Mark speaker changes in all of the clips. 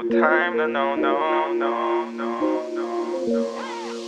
Speaker 1: time, no.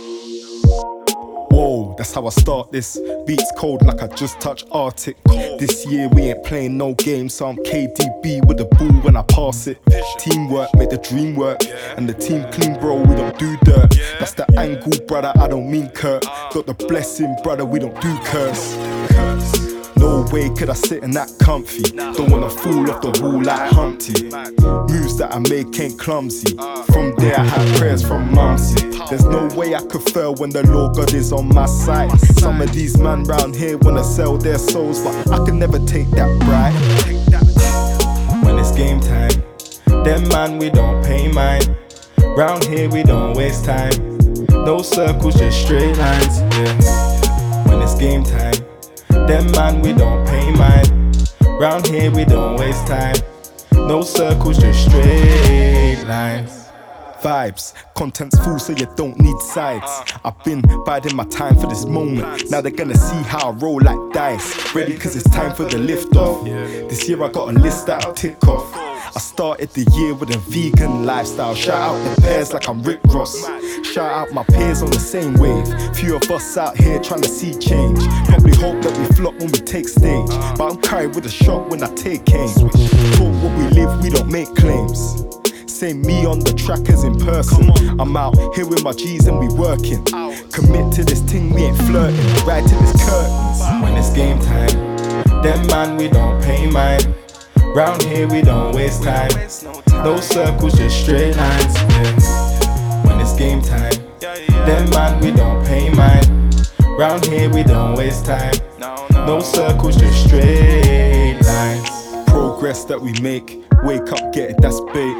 Speaker 2: Whoa, that's how I start this. Beats cold like I just touched Arctic. This year we ain't playing no games, so I'm KDB with the ball when I pass it. Teamwork make the dream work, and the team clean, bro, we don't do dirt. That's the angle, brother, I don't mean Kurt. Got the blessing, brother, we don't do curse. No way could I sit in that comfy. Don't wanna fall off the wall like Humpty. Moves that I make ain't clumsy. From there I had prayers from Mumsy. There's no way I could fail when the Lord God is on my side. Some of these man round here wanna sell their souls, but I can never take that bribe. When it's game time, them man we don't pay mind. Round here we don't waste time. No circles, just straight lines, yeah. When it's game time, them man we don't pay mind. Round here we don't waste time. No circles, just straight lines. Vibes, content's full so you don't need sides. I've been biding my time for this moment. Now they're gonna see how I roll like dice. Ready cause it's time for the lift off. This year I got a list that I'll tick off. I started the year with a vegan lifestyle. Shout out the pears like I'm Rick Ross. Shout out my peers on the same wave. Few of us out here trying to see change. Probably hope that we flop when we take stage, but I'm carried with a shot when I take aim. Talk what we live, we don't make claims. Same me on the track as in person. I'm out here with my G's and we working. Commit to this thing, we ain't flirting. Right to this curtains. When it's game time, them man we don't pay mind. Round here we don't waste time. No circles, just straight lines, yeah. When it's game time, them man we don't pay mind. Round here we don't waste time. No circles, just straight lines. Progress that we make, wake up, get it, that's bait.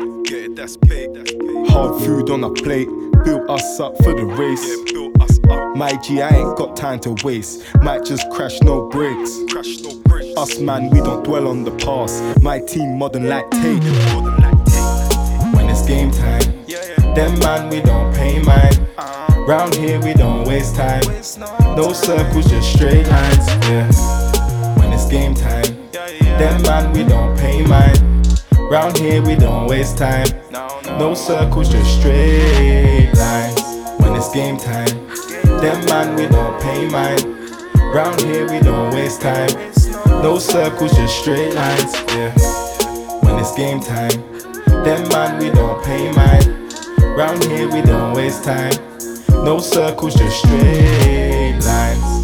Speaker 2: Hard food on a plate, built us up for the race. My G, I ain't got time to waste. Might just crash, no brakes. Us man, we don't dwell on the past. My team modern like Tate. When it's game time, them man we don't pay mind. Round here we don't waste time. No circles, just straight lines, yeah. When it's game time, them man we don't pay mind. Round here we don't waste time. No circles, just straight lines. When it's game time, them man we don't pay mind. Round here we don't waste time. No circles, just straight lines, yeah. When it's game time, them man we don't pay mind. Round here we don't waste time. No circles, just straight lines.